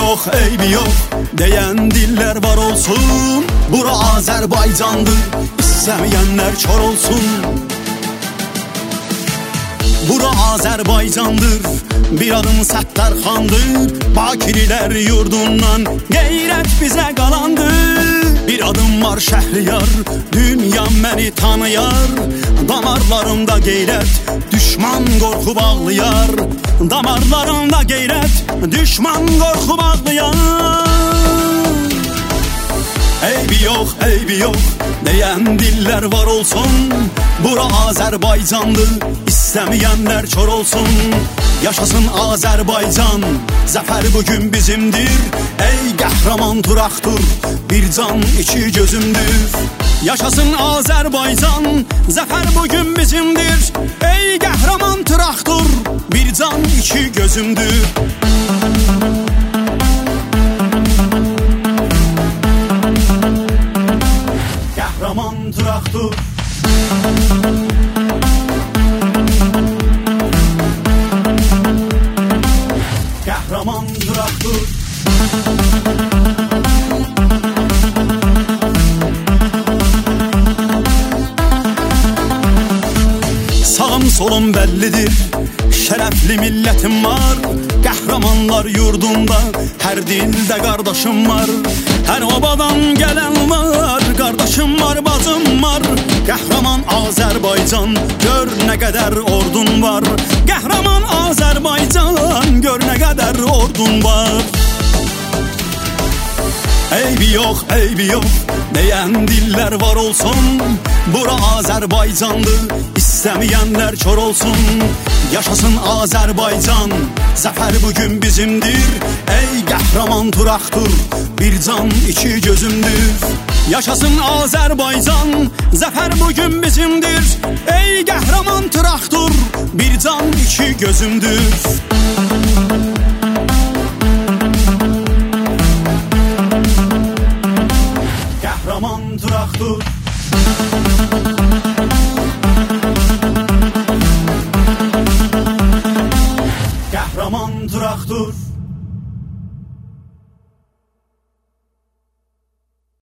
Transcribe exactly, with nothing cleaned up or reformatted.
yok, eybi yok deyən diller var olsun. Bura Azərbaycandır, istəməyənlər kör olsun. Bura Azərbaycandır, bir adım Səttarxandır. Bakirilər yurdundan qeyrət bizə qalandır. Bir adım var Şəhriyar, dünya məni tanıyar. Damarlarımda qeyrət, düşman qorxu bağlayar. Damarlarımda qeyrət, düşman qorxu bağlayar. Eybi yox, eybi yox deyən dillər var olsun. Bura Azərbaycandır, istəməyənlər kör olsun. Yaşasın Azərbaycan, zəfər bugün bizimdir. Ey qəhrəman traktor, bir can iki gözümdür. Yaşasın Azərbaycan, zəfər bugün bizimdir. Ey qəhrəman traktor, bir can iki gözümdür. Qəhrəman traktor, qəhrəman traktor. Sağım solum bəllidir, şərəfli millətim var. Qəhrəmanlar yurdunda, hər dildə qardaşım var. Hər obadan gələn var, qardaşım var, bacım var. Qəhrəman Azərbaycan, gör nə qədər ordun var. Qəhrəman Azərbaycan, gör nə qədər ordun var. Eybi yox, eybi yox deyən dillər var olsun. Bura Azərbaycandır, istəməyənlər kör olsun. Yaşasın Azərbaycan, zəfər bugün bizimdir. Ey qəhrəman traktor, bir can iki gözümdür. Yaşasın Azərbaycan, zəfər bugün bizimdir. Ey qəhrəman traktor, bir can iki gözümdür. Qəhrəman traktor, qəhrəman traktor.